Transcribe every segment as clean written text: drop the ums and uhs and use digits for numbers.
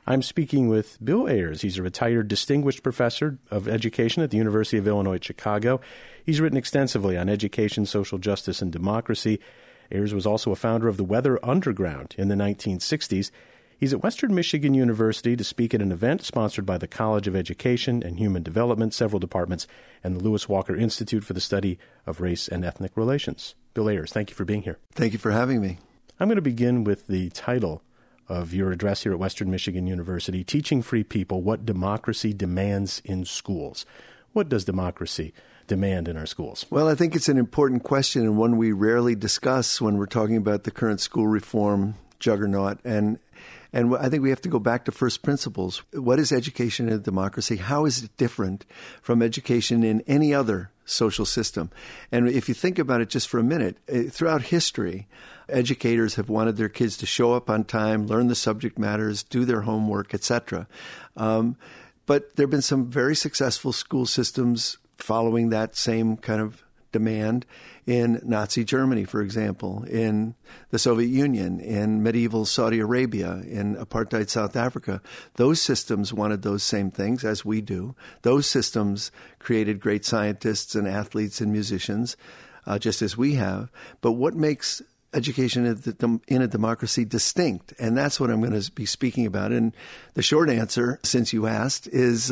I'm speaking with Bill Ayers. He's a retired distinguished professor of education at the University of Illinois at Chicago. He's written extensively on education, social justice, and democracy. Ayers was also a founder of the Weather Underground in the 1960s. He's at Western Michigan University to speak at an event sponsored by the College of Education and Human Development, several departments, and the Lewis Walker Institute for the Study of Race and Ethnic Relations. Bill Ayers, thank you for being here. Thank you for having me. I'm going to begin with the title of your address here at Western Michigan University, Teaching Free People What Democracy Demands in Schools. What does democracy demand in our schools? Well, I think it's an important question and one we rarely discuss when we're talking about the current school reform juggernaut. And I think we have to go back to first principles. What is education in a democracy? How is it different from education in any other social system? And if you think about it just for a minute, throughout history, educators have wanted their kids to show up on time, learn the subject matters, do their homework, etc. But there have been some very successful school systems following that same kind of demand in Nazi Germany, for example, in the Soviet Union, in medieval Saudi Arabia, in apartheid South Africa. Those systems wanted those same things as we do. Those systems created great scientists and athletes and musicians, just as we have. But what makes education in a democracy distinct? And that's what I'm going to be speaking about. And the short answer, since you asked, is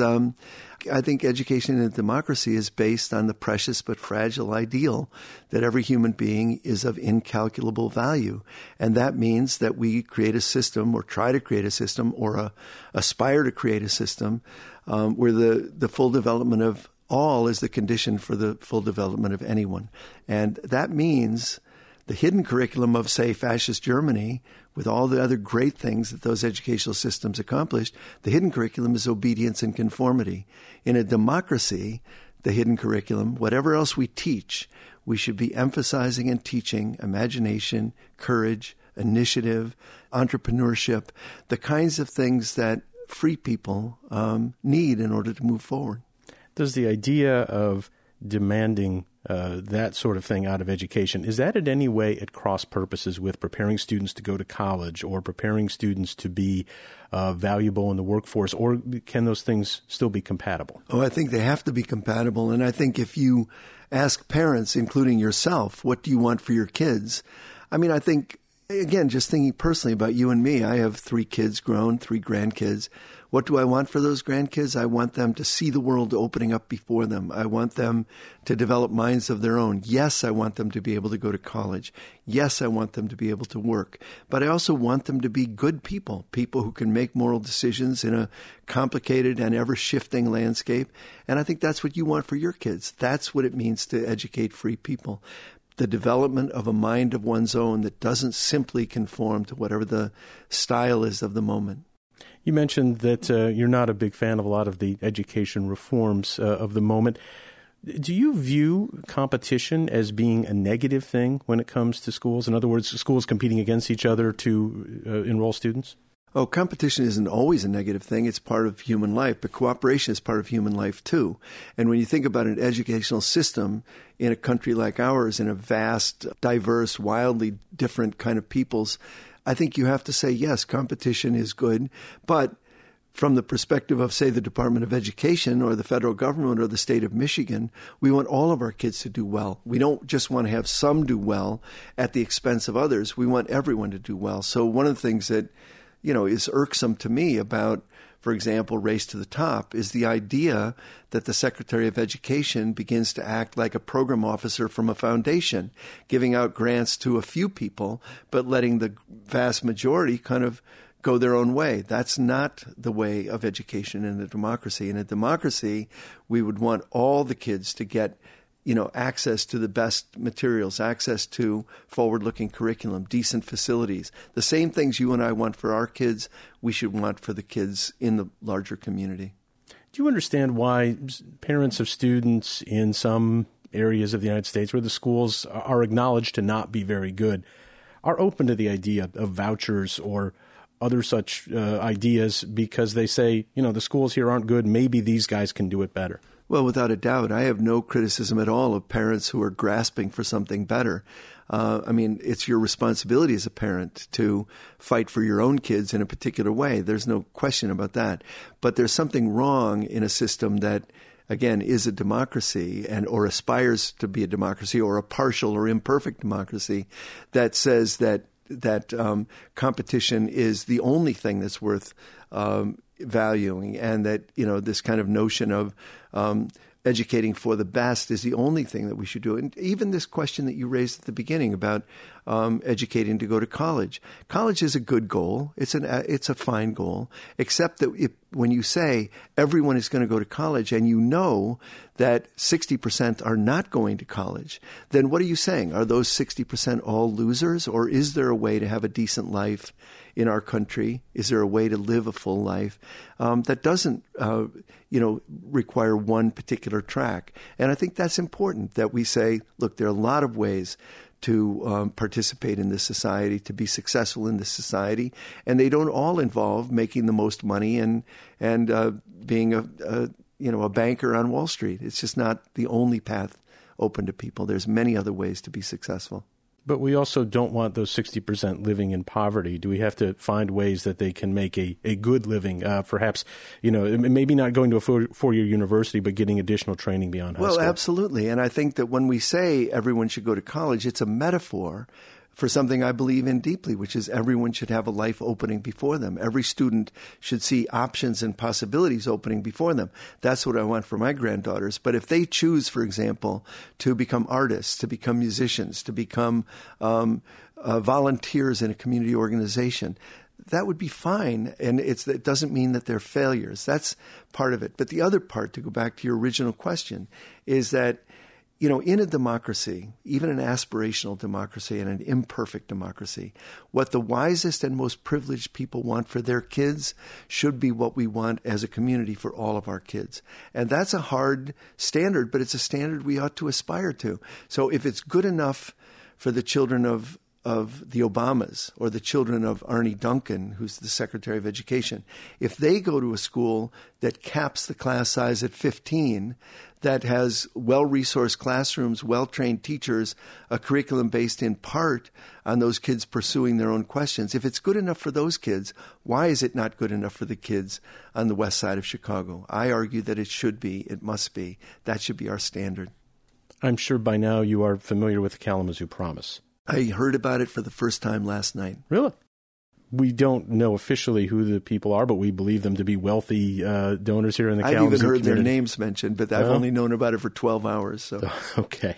I think education in a democracy is based on the precious but fragile ideal that every human being is of incalculable value. And that means that we create a system or try to create a system or aspire to create a system where the full development of all is the condition for the full development of anyone. And that means the hidden curriculum of, say, fascist Germany, with all the other great things that those educational systems accomplished, the hidden curriculum is obedience and conformity. In a democracy, the hidden curriculum, whatever else we teach, we should be emphasizing and teaching imagination, courage, initiative, entrepreneurship, the kinds of things that free people need in order to move forward. Does the idea of demanding that sort of thing out of education, is that in any way at cross purposes with preparing students to go to college or preparing students to be valuable in the workforce, or can those things still be compatible? Oh, I think they have to be compatible. And I think if you ask parents, including yourself, what do you want for your kids? I mean, I think, again, just thinking personally about you and me, I have 3 kids grown, 3 grandkids. What do I want for those grandkids? I want them to see the world opening up before them. I want them to develop minds of their own. Yes, I want them to be able to go to college. Yes, I want them to be able to work. But I also want them to be good people, people who can make moral decisions in a complicated and ever-shifting landscape. And I think that's what you want for your kids. That's what it means to educate free people. The development of a mind of one's own that doesn't simply conform to whatever the style is of the moment. You mentioned that you're not a big fan of a lot of the education reforms of the moment. Do you view competition as being a negative thing when it comes to schools? In other words, schools competing against each other to enroll students? Oh, competition isn't always a negative thing. It's part of human life, but cooperation is part of human life too. And when you think about an educational system in a country like ours, in a vast, diverse, wildly different kind of peoples, I think you have to say, yes, competition is good, but from the perspective of, say, the Department of Education or the federal government or the state of Michigan, we want all of our kids to do well. We don't just want to have some do well at the expense of others. We want everyone to do well. So one of the things that, is irksome to me about, for example, Race to the Top, is the idea that the Secretary of Education begins to act like a program officer from a foundation, giving out grants to a few people, but letting the vast majority kind of go their own way. That's not the way of education in a democracy. In a democracy, we would want all the kids to get access to the best materials, access to forward-looking curriculum, decent facilities. The same things you and I want for our kids, we should want for the kids in the larger community. Do you understand why parents of students in some areas of the United States where the schools are acknowledged to not be very good are open to the idea of vouchers or other such ideas because they say, the schools here aren't good, maybe these guys can do it better? Well, without a doubt, I have no criticism at all of parents who are grasping for something better. It's your responsibility as a parent to fight for your own kids in a particular way. There's no question about that. But there's something wrong in a system that, again, is a democracy or aspires to be a democracy or a partial or imperfect democracy that says that competition is the only thing that's worth valuing, and that, this kind of notion of educating for the best is the only thing that we should do. And even this question that you raised at the beginning about educating to go to college. College is a good goal. It's a fine goal, except that when you say everyone is going to go to college and you know that 60% are not going to college, then what are you saying? Are those 60% all losers, or is there a way to have a decent life in our country? Is there a way to live a full life that doesn't, require one particular track? And I think that's important, that we say, look, there are a lot of ways to participate in this society, to be successful in this society, and they don't all involve making the most money and being a banker on Wall Street. It's just not the only path open to people. There's many other ways to be successful. But we also don't want those 60% living in poverty. Do we have to find ways that they can make a good living? Perhaps, maybe not going to a four-year university, but getting additional training beyond high school. Well, absolutely. And I think that when we say everyone should go to college, it's a metaphor for something I believe in deeply, which is everyone should have a life opening before them. Every student should see options and possibilities opening before them. That's what I want for my granddaughters. But if they choose, for example, to become artists, to become musicians, to become volunteers in a community organization, that would be fine. And it doesn't mean that they're failures. That's part of it. But the other part, to go back to your original question, is that in a democracy, even an aspirational democracy and an imperfect democracy, what the wisest and most privileged people want for their kids should be what we want as a community for all of our kids. And that's a hard standard, but it's a standard we ought to aspire to. So if it's good enough for the children of the Obamas or the children of Arne Duncan, who's the Secretary of Education, if they go to a school that caps the class size at 15, that has well-resourced classrooms, well-trained teachers, a curriculum based in part on those kids pursuing their own questions, if it's good enough for those kids, why is it not good enough for the kids on the west side of Chicago? I argue that it should be, it must be. That should be our standard. I'm sure by now you are familiar with the Kalamazoo Promise. I heard about it for the first time last night. Really? We don't know officially who the people are, but we believe them to be wealthy donors here in the Kalamazoo community. I've even heard their names mentioned, but I've only known about it for 12 hours. So. Okay.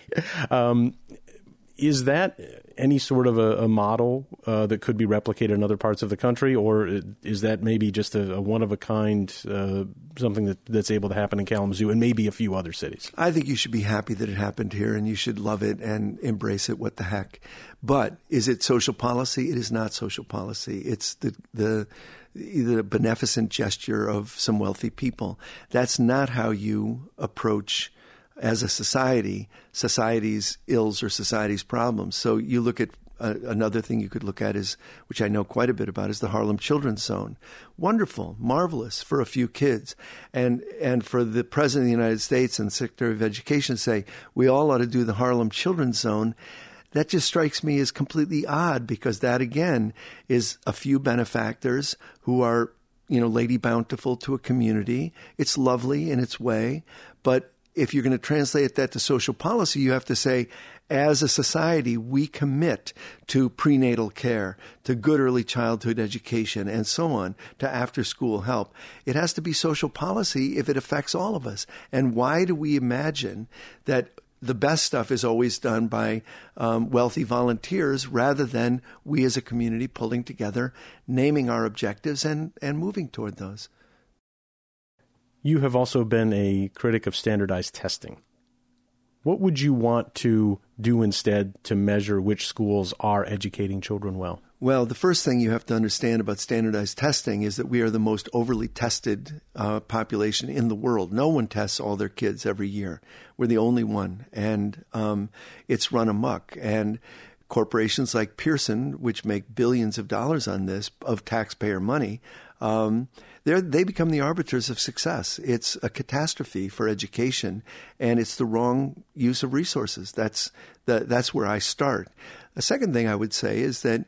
Is that any sort of a model that could be replicated in other parts of the country, or is that maybe just a one-of-a-kind, something that's able to happen in Kalamazoo and maybe a few other cities? I think you should be happy that it happened here, and you should love it and embrace it. What the heck? But is it social policy? It is not social policy. It's the beneficent gesture of some wealthy people. That's not how you approach, as a society's ills or society's problems. So you look at another thing you could look at is, which I know quite a bit about, is the Harlem Children's Zone. Wonderful, marvelous for a few kids. And for the President of the United States and Secretary of Education to say, we all ought to do the Harlem Children's Zone, that just strikes me as completely odd, because that, again, is a few benefactors who are, Lady Bountiful to a community. It's lovely in its way, but if you're going to translate that to social policy, you have to say, as a society, we commit to prenatal care, to good early childhood education, and so on, to after-school help. It has to be social policy if it affects all of us. And why do we imagine that the best stuff is always done by wealthy volunteers rather than we as a community pulling together, naming our objectives, and moving toward those? You have also been a critic of standardized testing. What would you want to do instead to measure which schools are educating children well? Well, the first thing you have to understand about standardized testing is that we are the most overly tested population in the world. No one tests all their kids every year. We're the only one, and it's run amok. And corporations like Pearson, which make billions of dollars on this, of taxpayer money, they become the arbiters of success. It's a catastrophe for education, and it's the wrong use of resources. That's where I start. A second thing I would say is that,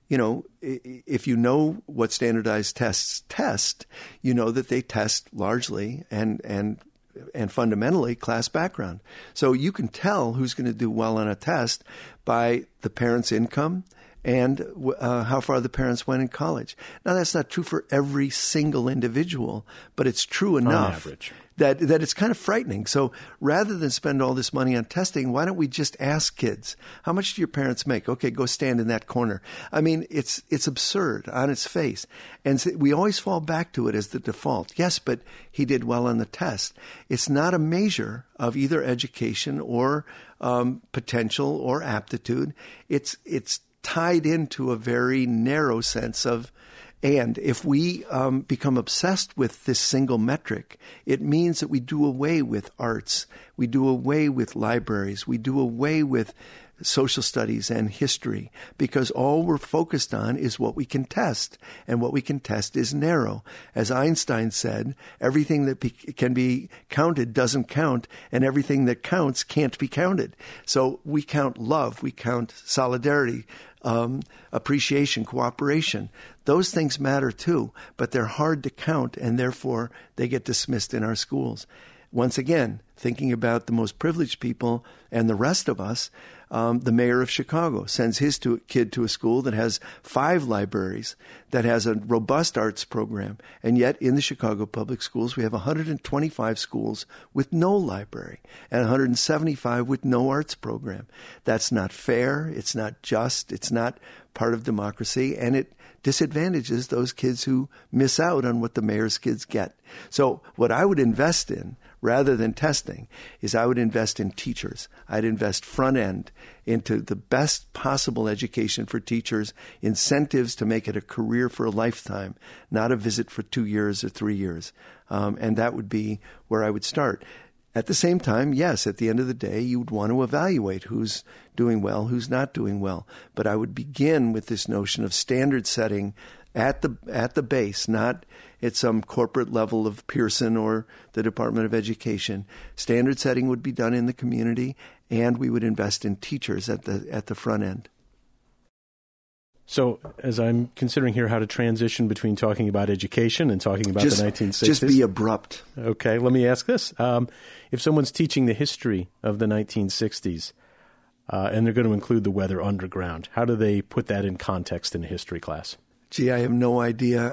if you know what standardized tests test, you know that they test largely and fundamentally class background. So you can tell who's going to do well on a test by the parent's income and how far the parents went in college. Now, that's not true for every single individual, but it's true enough that it's kind of frightening. So rather than spend all this money on testing, why don't we just ask kids, how much do your parents make? Okay, go stand in that corner. I mean, it's absurd on its face. And we always fall back to it as the default. Yes, but he did well on the test. It's not a measure of either education or potential or aptitude. It's tied into a very narrow sense of, and if we become obsessed with this single metric, it means that we do away with arts, we do away with libraries, we do away with social studies and history, because all we're focused on is what we can test, and what we can test is narrow. As Einstein said, everything that can be counted doesn't count, and everything that counts can't be counted. So we count love, we count solidarity, appreciation, cooperation. Those things matter too, but they're hard to count, and therefore they get dismissed in our schools. Once again, thinking about the most privileged people and the rest of us, the mayor of Chicago sends his kid to a school that has 5 libraries, that has a robust arts program. And yet in the Chicago public schools, we have 125 schools with no library and 175 with no arts program. That's not fair. It's not just. It's not part of democracy. And it disadvantages those kids who miss out on what the mayor's kids get. So what I would invest in, rather than testing, is I would invest in teachers. I'd invest front end into the best possible education for teachers, incentives to make it a career for a lifetime, not a visit for 2 years or 3 years. And that would be where I would start. At the same time, yes, at the end of the day, you would want to evaluate who's doing well, who's not doing well. But I would begin with this notion of standard setting at the base, not at some corporate level of Pearson or the Department of Education. Standard setting would be done in the community, and we would invest in teachers at the front end. So as I'm considering here how to transition between talking about education and talking about the 1960s. Just be abrupt. Okay, let me ask this. If someone's teaching the history of the 1960s, and they're going to include the Weather Underground, how do they put that in context in a history class? Gee, I have no idea.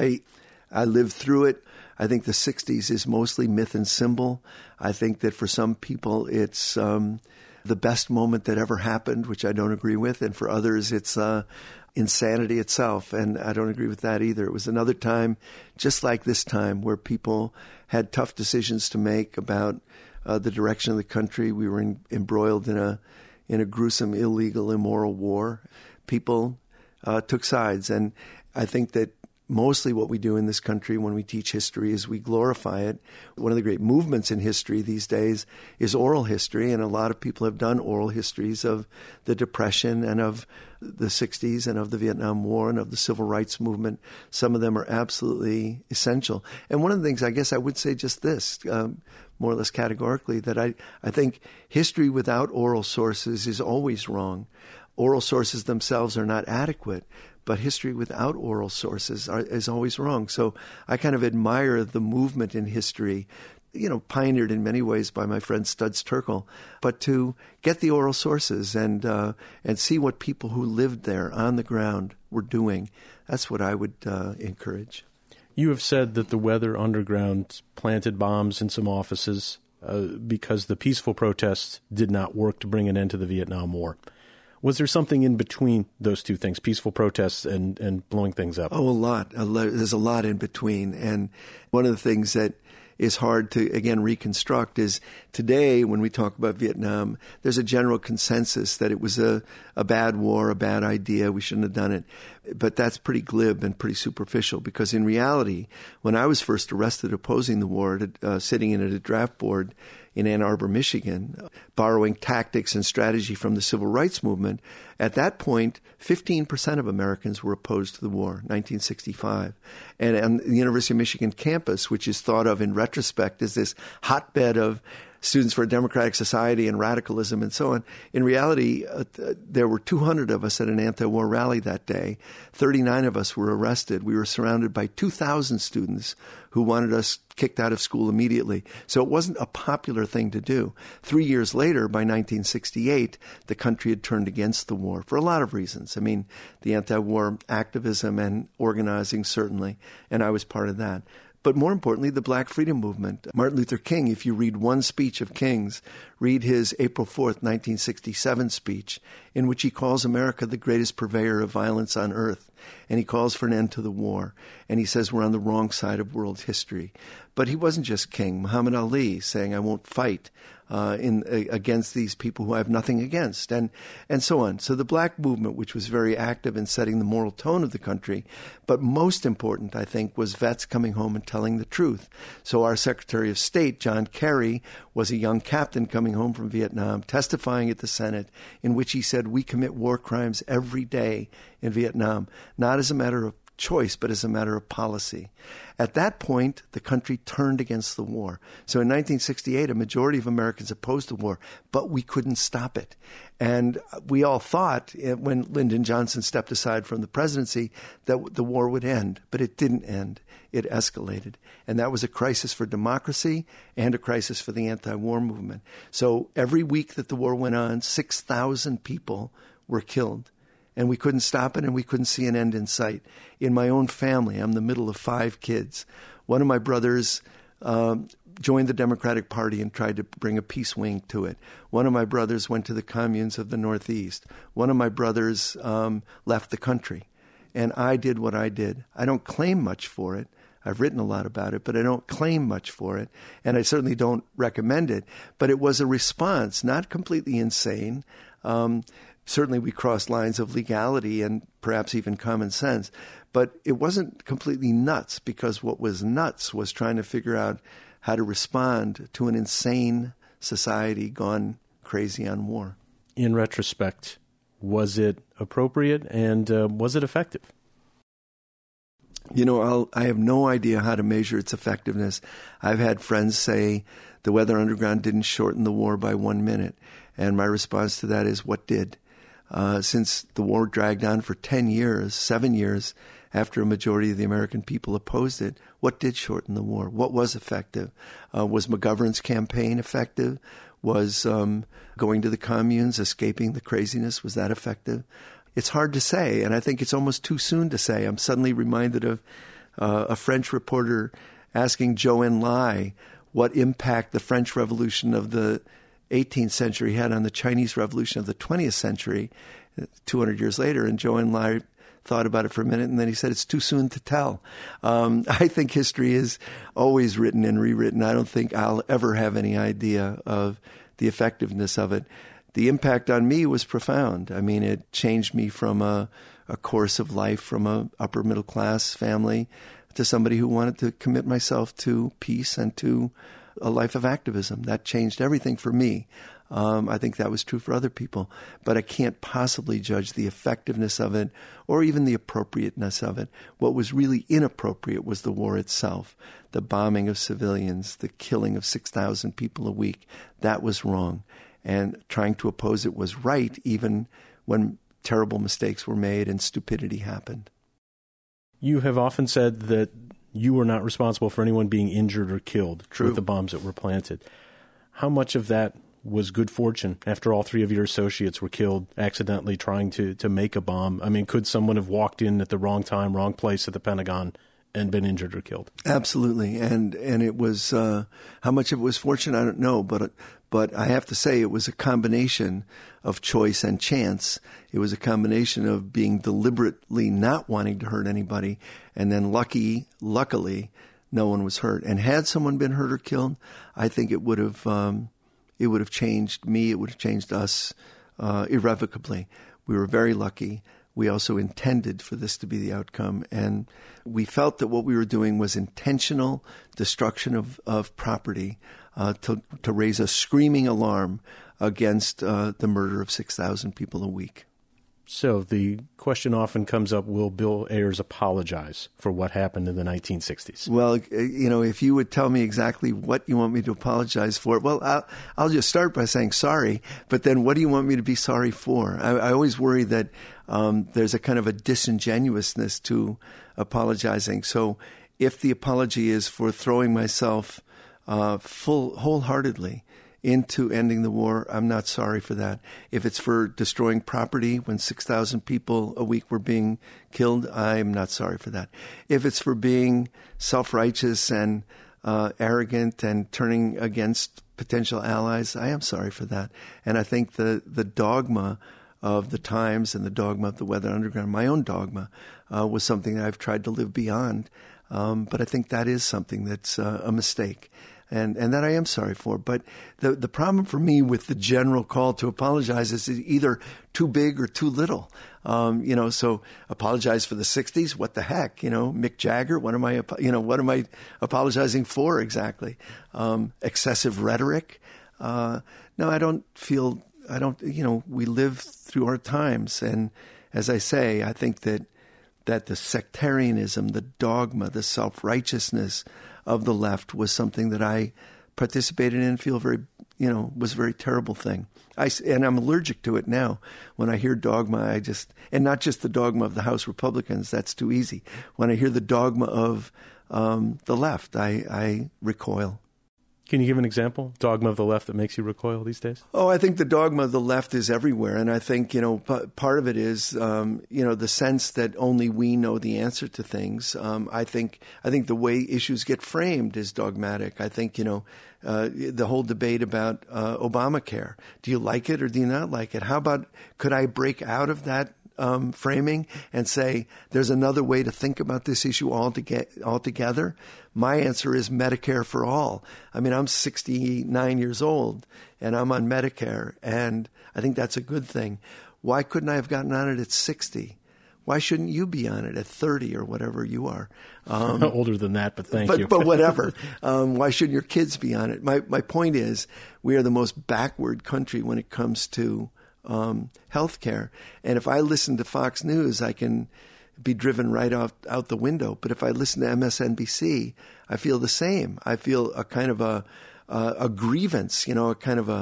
I lived through it. I think the 60s is mostly myth and symbol. I think that for some people it's the best moment that ever happened, which I don't agree with. And for others, it's insanity itself. And I don't agree with that either. It was another time, just like this time, where people had tough decisions to make about the direction of the country. We were embroiled in a gruesome, illegal, immoral war. People took sides. And I think that mostly what we do in this country when we teach history is we glorify it. One of the great movements in history these days is oral history, and a lot of people have done oral histories of the Depression and of the 60s and of the Vietnam War and of the Civil Rights Movement. Some of them are absolutely essential. And one of the things I guess I would say just this, more or less categorically, that I think history without oral sources is always wrong. Oral sources themselves are not adequate, but history without oral sources is always wrong. So I kind of admire the movement in history, pioneered in many ways by my friend Studs Terkel, but to get the oral sources and see what people who lived there on the ground were doing. That's what I would encourage. You have said that the Weather Underground planted bombs in some offices because the peaceful protests did not work to bring an end to the Vietnam War. Was there something in between those two things, peaceful protests and blowing things up? Oh, a lot. There's a lot in between. And one of the things that is hard to, again, reconstruct is today when we talk about Vietnam, there's a general consensus that it was a bad war, a bad idea, we shouldn't have done it. But that's pretty glib and pretty superficial, because in reality, when I was first arrested opposing the war, sitting in at a draft board in Ann Arbor, Michigan, borrowing tactics and strategy from the civil rights movement, at that point, 15% of Americans were opposed to the war, 1965. And on the University of Michigan campus, which is thought of in retrospect as this hotbed of Students for a Democratic Society and radicalism and so on. In reality, there were 200 of us at an anti-war rally that day. 39 of us were arrested. We were surrounded by 2,000 students who wanted us kicked out of school immediately. So it wasn't a popular thing to do. 3 years later, by 1968, the country had turned against the war for a lot of reasons. I mean, the anti-war activism and organizing, certainly, and I was part of that. But more importantly, the Black Freedom Movement. Martin Luther King, if you read one speech of King's, read his April 4th, 1967 speech, in which he calls America the greatest purveyor of violence on earth. And he calls for an end to the war. And he says we're on the wrong side of world history. But he wasn't just King. Muhammad Ali saying, I won't fight against these people who I have nothing against, and so on. So the Black movement, which was very active in setting the moral tone of the country, but most important, I think, was vets coming home and telling the truth. So our Secretary of State, John Kerry, was a young captain coming home from Vietnam, testifying at the Senate, in which he said, we commit war crimes every day in Vietnam, not as a matter of choice, but as a matter of policy. At that point, the country turned against the war. So in 1968, a majority of Americans opposed the war, but we couldn't stop it. And we all thought, when Lyndon Johnson stepped aside from the presidency, that the war would end. But it didn't end. It escalated. And that was a crisis for democracy and a crisis for the anti-war movement. So every week that the war went on, 6,000 people were killed. And we couldn't stop it, and we couldn't see an end in sight. In my own family, I'm the middle of 5 kids. One of my brothers joined the Democratic Party and tried to bring a peace wing to it. One of my brothers went to the communes of the Northeast. One of my brothers left the country. And I did what I did. I don't claim much for it. I've written a lot about it, but I don't claim much for it. And I certainly don't recommend it. But it was a response, not completely insane. Certainly we crossed lines of legality and perhaps even common sense. But it wasn't completely nuts, because what was nuts was trying to figure out how to respond to an insane society gone crazy on war. In retrospect, was it appropriate, and was it effective? You know, I have no idea how to measure its effectiveness. I've had friends say the Weather Underground didn't shorten the war by 1 minute. And my response to that is, what did? Since the war dragged on for 10 years, 7 years, after a majority of the American people opposed it, what did shorten the war? What was effective? Was McGovern's campaign effective? Was going to the communes, escaping the craziness, was that effective? It's hard to say, and I think it's almost too soon to say. I'm suddenly reminded of a French reporter asking Zhou Enlai what impact the French Revolution of the 18th century had on the Chinese Revolution of the 20th century, 200 years later. And Zhou Enlai thought about it for a minute, and then he said, it's too soon to tell. I think history is always written and rewritten. I don't think I'll ever have any idea of the effectiveness of it. The impact on me was profound. I mean, it changed me from a course of life from a upper middle class family to somebody who wanted to commit myself to peace and to a life of activism. That changed everything for me. I think that was true for other people. But I can't possibly judge the effectiveness of it or even the appropriateness of it. What was really inappropriate was the war itself, the bombing of civilians, the killing of 6,000 people a week. That was wrong. And trying to oppose it was right, even when terrible mistakes were made and stupidity happened. You have often said that you were not responsible for anyone being injured or killed True. with the bombs that were planted. How much of that was good fortune after all 3 of your associates were killed accidentally trying to make a bomb? I mean, could someone have walked in at the wrong time, wrong place at the Pentagon and been injured or killed? Absolutely. And it was, how much of it was fortune, I don't know, but I have to say it was a combination of choice and chance. It was a combination of being deliberately not wanting to hurt anybody, and then luckily, no one was hurt. And had someone been hurt or killed, I think it would have changed me. It would have changed us irrevocably. We were very lucky. we also intended for this to be the outcome. And we felt that what we were doing was intentional destruction of property to raise a screaming alarm against the murder of 6,000 people a week. So the question often comes up, will Bill Ayers apologize for what happened in the 1960s? Well, if you would tell me exactly what you want me to apologize for, well, I'll just start by saying sorry, but then what do you want me to be sorry for? I always worry that there's a kind of a disingenuousness to apologizing. So if the apology is for throwing myself wholeheartedly into ending the war, I'm not sorry for that. If it's for destroying property when 6,000 people a week were being killed, I'm not sorry for that. If it's for being self-righteous and arrogant and turning against potential allies, I am sorry for that. And I think the dogma of the Times and the dogma of the Weather Underground, my own dogma, was something that I've tried to live beyond. But I think that is something that's a mistake. And that I am sorry for. But the problem for me with the general call to apologize is either too big or too little. So apologize for the 60s? What the heck? Mick Jagger? What am I apologizing for exactly? Excessive rhetoric? No, I don't feel, we live through our times. And as I say, I think that the sectarianism, the dogma, the self-righteousness of the left was something that I participated in and feel was a very terrible thing. And I'm allergic to it now. When I hear dogma, and not just the dogma of the House Republicans, that's too easy. When I hear the dogma of the left, I recoil. Can you give an example, dogma of the left, that makes you recoil these days? Oh, I think the dogma of the left is everywhere. And I think, part of it is, the sense that only we know the answer to things. I think the way issues get framed is dogmatic. I think, the whole debate about Obamacare. Do you like it or do you not like it? How about, could I break out of that framing and say there's another way to think about this issue altogether? My answer is Medicare for all. I mean, I'm 69 years old and I'm on Medicare, and I think that's a good thing. Why couldn't I have gotten on it at 60? Why shouldn't you be on it at 30 or whatever you are? Older than that, but thank you. But whatever. Why shouldn't your kids be on it? My point is, we are the most backward country when it comes to healthcare. And if I listen to Fox News, I can be driven right out the window. But if I listen to MSNBC, I feel the same. I feel a kind of a grievance, a kind of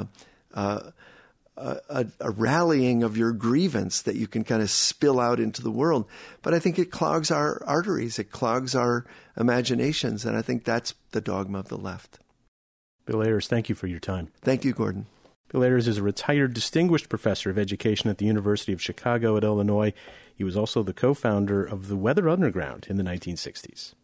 a rallying of your grievance that you can kind of spill out into the world. But I think it clogs our arteries. It clogs our imaginations. And I think that's the dogma of the left. Bill Ayers, thank you for your time. Thank you, Gordon. Bill Ayers is a retired distinguished professor of education at the University of Chicago at Illinois. He was also the co-founder of the Weather Underground in the 1960s.